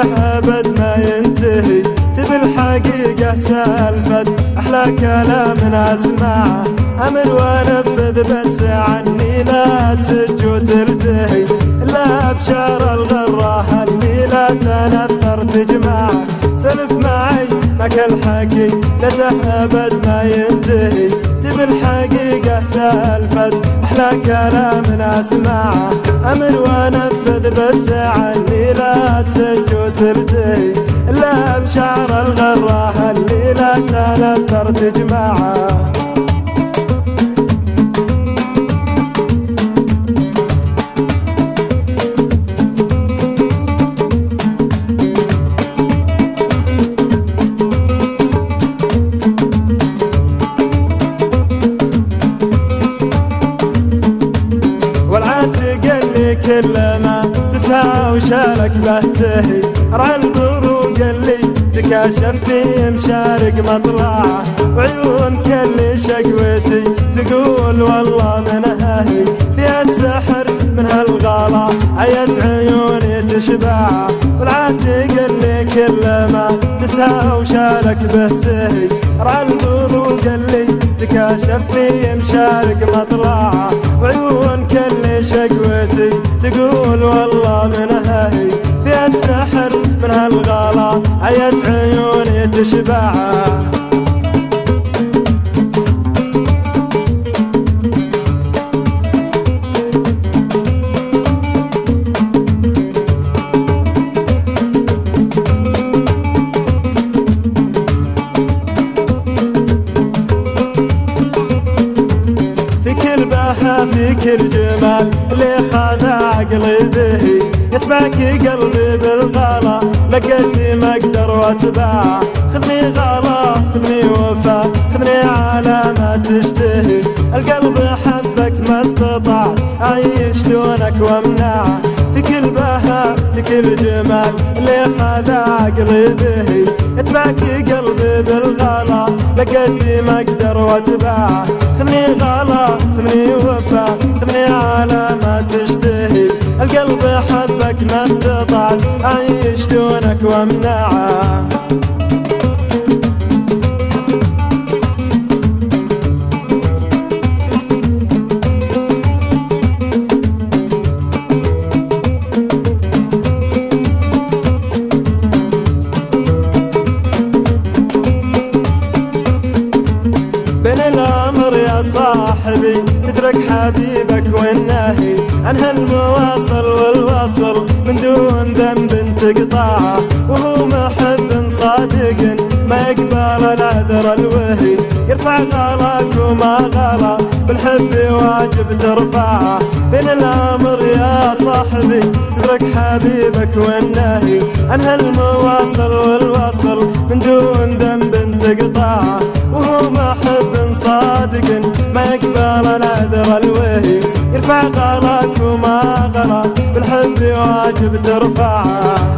أبد ما ينتهي، تبي الحقيقة سالفة أحلى كلام أسمعه، أمر وأنفذ بس عني لا تج وترتهي، لا بشار الغرة اللي لا تنثر تجمعه، سلف معي معك الحكي لته أبد ما ينتهي، تبي الحقيقة سالفة أحلى كلام أسمعه، أمر وأنفذ بس عني لا تج وترتهي، لا بشعر الغرة اللي لا تنثر تجمعه. كل ما تسعى وشارك به تهي، رعى البروق اللي تكاشف فيه مشارق مطلعه، وعيون كل شقوتي تقول والله من هاهي، فيها السحر من هالغلا عيت عيوني تشبعه، والعاتق اللي كل ما تسعى وشارك به تهي، رعى البروق اللي تكاشف فيه مشارق مطلعه، وعيون كل شقوتي تقول والله من هاهي، فيها السحر من هالغلا عيت عيوني تشبعه. في كل جمال اللي خذ عقلي به، يتبعك قلبي بالغلا لقيتني ما اقدر واتبعه، خذني غلا خذني وفا خذني على ما تشتهي، القلب حبك ما استطاع اعيش دونك وامنعه، في كل بهاء في كل جمال اللي خذ عقلي به، يتبعك قلبي بالغلا لقيتني ما اقدر واتبعه، خذني غلا خذني وفا خذني على ما تشتهي، القلب حبك ما استطعت أعيش دونك وامنعه. بين الأمر يا صاحبي تترك حبيبك والناهي، عن هالمواصل والوصل من دون ذنب تقطعه، وهو محب صادق ما يقبل العذر الوهي، يرفع غلاك وما غلا بالحب واجب ترفعه، بين الأمر يا صاحبي تترك حبيبك والناهي، عن هالمواصل والوصل من دون ذنب تقطعه، وهو محب صادق ما يقبل العذر الوهي، يرفع غلاك وما غلا بالحب واجب ترفعه.